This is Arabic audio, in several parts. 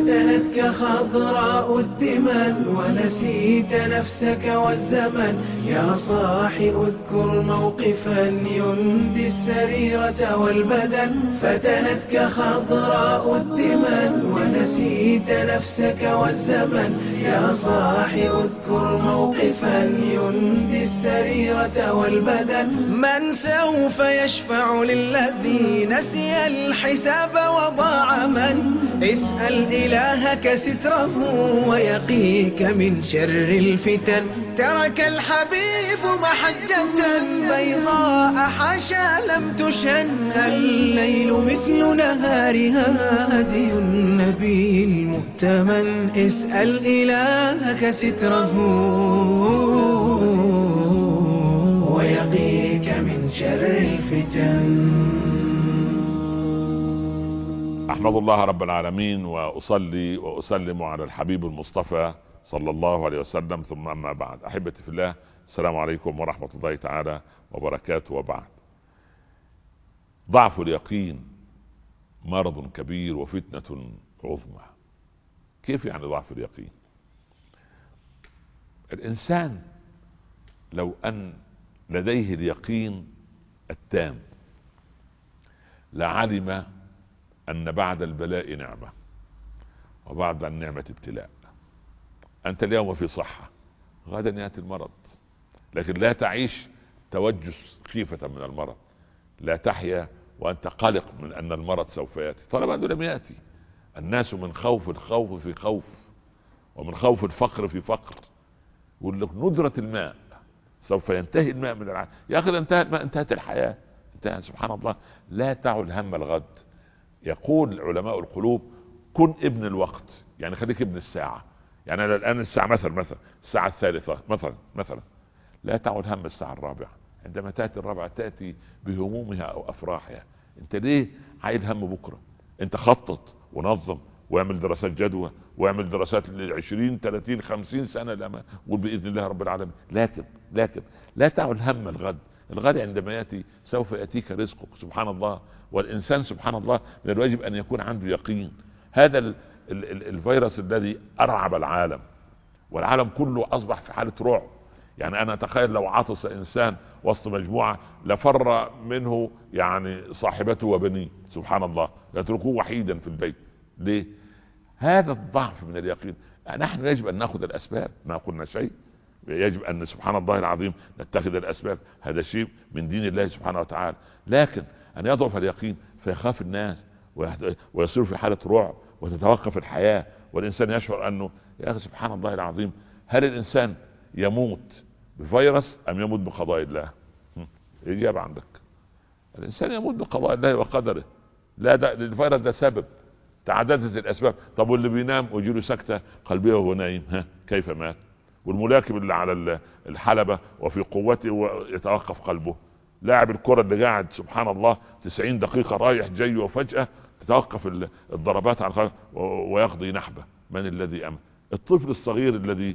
فتنتك خضراء الدمن ونسيت نفسك والزمن. يا صاح اذكر موقفا يندي السريرة والبدن. فتنتك خضراء الدمن ونسيت نفسك والزمن. يا صاح اذكر موقفا يندي السريرة والبدن. من سوف يشفع للذي نسي الحساب وضاع؟ من اسأل إلهك ستره ويقيك من شر الفتن. ترك الحبيب محجة بيضاء حاشا لم تشن. الليل مثل نهارها هدي النبي المؤتمن. اسأل إلهك ستره ويقيك من شر الفتن. أحمد الله رب العالمين وأصلي وأسلم على الحبيب المصطفى صلى الله عليه وسلم، ثم أما بعد. أحبتي في الله، السلام عليكم ورحمة الله تعالى وبركاته. وبعد، ضعف اليقين مرض كبير وفتنة عظمى. كيف يعني ضعف اليقين؟ الإنسان لو أن لديه اليقين التام لعلم أن بعد البلاء نعمة وبعد النعمة ابتلاء. أنت اليوم في صحة، غدا يأتي المرض، لكن لا تعيش توجس خيفة من المرض، لا تحيا وأنت قلق من أن المرض سوف يأتي طالما أنه لم يأتي. الناس من خوف الخوف في خوف، ومن خوف الفقر في فقر. يقول لك ندرة الماء، سوف ينتهي الماء من العالم. يا أخي انتهى الماء، انتهت الحياة، انتهى. سبحان الله. لا تعل هم الغد. يقول علماء القلوب: كن ابن الوقت، يعني خليك ابن الساعة. يعني أنا الآن الساعة مثلا الساعة الثالثة مثلا لا تعل هم الساعة الرابعة. عندما تأتي الرابعة تأتي بهمومها أو أفراحها. انت ليه عايل هم بكرة؟ انت خطط ونظم واعمل دراسات جدوى واعمل دراسات ل20 30 50 سنة لما قول بإذن الله رب العالمين. لكن لا تعل هم الغد. الغد عندما يأتي سوف يأتيك رزقك. سبحان الله. والإنسان سبحان الله من الواجب أن يكون عنده يقين. هذا الفيروس الذي أرعب العالم، والعالم كله أصبح في حالة رعب. يعني أنا أتخيل لو عطس إنسان وسط مجموعة لفر منه يعني صاحبته وبنيه. سبحان الله. يتركوه وحيدا في البيت. ليه؟ هذا الضعف من اليقين. نحن يجب أن نأخذ الأسباب، ما قلنا شيء. يجب أن سبحان الله العظيم نتخذ الأسباب، هذا شيء من دين الله سبحانه وتعالى. لكن أن يضعف اليقين فيخاف الناس ويصير في حالة رعب وتتوقف الحياة، والإنسان يشعر أنه يا أخي سبحان الله العظيم، هل الإنسان يموت بفيروس أم يموت بقضاء الله؟ إجابة عندك. الإنسان يموت بقضاء الله وقدره. لا، ده الفيروس ده سبب، تعددت الأسباب. طب واللي بينام ويجيله سكتة قلبية وهو نايم، كيف مات؟ والملاكم اللي على الحلبة وفي قوته ويتوقف قلبه. لاعب الكرة اللي قاعد سبحان الله 90 دقيقة رايح جاي وفجأة تتوقف الضربات على القلب ويقضي نحبه. من الذي أمن؟ الطفل الصغير الذي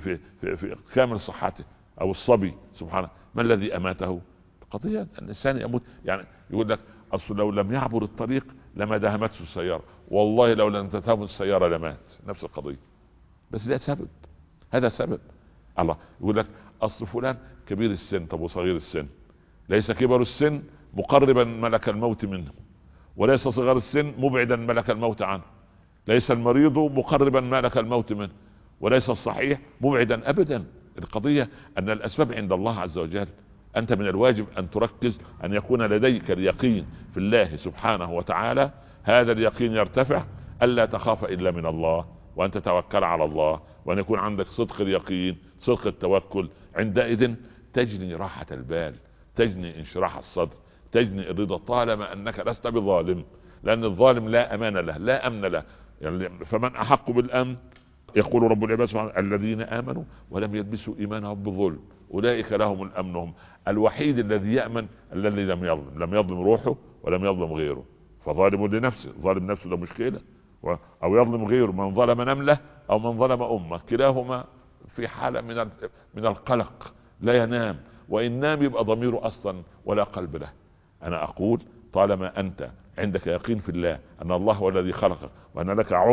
في كامل صحته، أو الصبي سبحان الله، ما الذي أماته؟ القضية أن الإنسان يموت. يعني يقول لك أصل لو لم يعبر الطريق لما دهمته السيارة، والله لو لم تتهم السيارة لمات. نفس القضية. بس ده سبب، هذا سبب. الله يقول لك أصل فلان كبير السن. طب وصغير السن؟ ليس كبر السن مقربا ملك الموت منه، وليس صغر السن مبعدا ملك الموت عنه. ليس المريض مقربا ملك الموت منه، وليس الصحيح مبعدا أبدا. القضية أن الأسباب عند الله عز وجل. أنت من الواجب أن تركز، أن يكون لديك اليقين في الله سبحانه وتعالى. هذا اليقين يرتفع ألا تخاف إلا من الله، وأن تتوكل على الله، وأن يكون عندك صدق اليقين، صدق التوكل. عندئذ تجني راحة البال، تجني انشراح الصدر، تجني الرضا، طالما أنك لست بظالم. لأن الظالم لا أمان له، لا أمن له. يعني فمن أحق بالأمن؟ يقول رب العباد سبحانه: الذين آمنوا ولم يلبسوا إيمانهم بظلم أولئك لهم الأمن. هم الوحيد الذي يأمن الذي لم يظلم روحه ولم يظلم غيره. فظالم لنفسه، ظالم نفسه ده مشكلة. أو يظلم غيره، من ظلم نملة أو من ظلم أمة، كلاهما في حالة من القلق، لا ينام، وإن نام يبقى ضميره أصلا ولا قلب له. أنا أقول طالما أنت عندك يقين في الله أن الله هو الذي خلقك، وأن لك عمر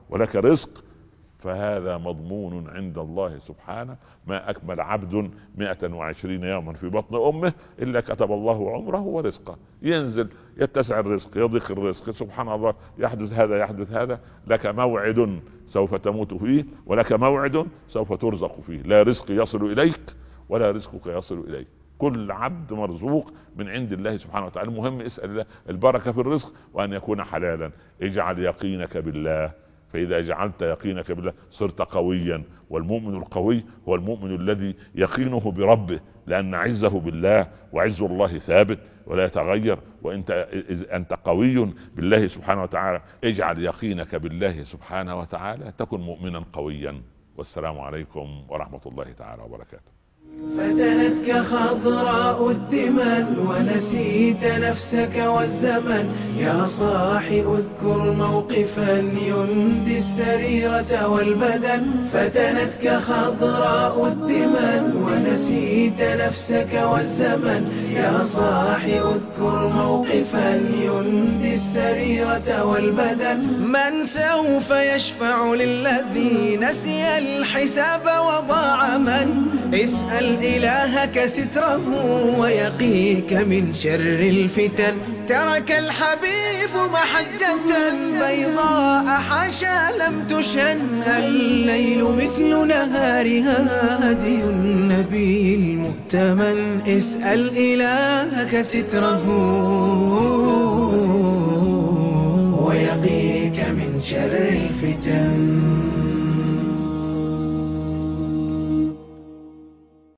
ولك رزق، فهذا مضمون عند الله سبحانه. ما أكمل عبد 120 يوما في بطن أمه إلا كتب الله عمره ورزقه. ينزل يتسع الرزق، يضيق الرزق، سبحان الله، يحدث هذا يحدث هذا. لك موعد سوف تموت فيه، ولك موعد سوف ترزق فيه. لا رزق يصل إليك ولا رزقك يصل إليك. كل عبد مرزوق من عند الله سبحانه وتعالى. المهم اسأل الله البركة في الرزق وأن يكون حلالا. اجعل يقينك بالله، فإذا جعلت يقينك بالله صرت قويا. والمؤمن القوي هو المؤمن الذي يقينه بربه، لأن عزه بالله، وعز الله ثابت ولا يتغير. أنت قوي بالله سبحانه وتعالى. اجعل يقينك بالله سبحانه وتعالى تكن مؤمنا قويا. والسلام عليكم ورحمة الله تعالى وبركاته. فتنتك خضراء الدمن ونسيت نفسك والزمن. يا صاح اذكر موقفا يندي السريرة والبدن. فتنتك خضراء الدمن ونسيت نفسك والزمن. يا صاح اذكر موقفا يندي السريرة والبدن. من سوف يشفع للذي نسي الحساب وضاع؟ من اسأل إلهك ستره ويقيك من شر الفتن. ترك الحبيب محجة بيضاء حاشا لم تشن. الليل مثل نهارها هدي النبي المؤتمن. اسأل إلهك ستره ويقيك من شر الفتن.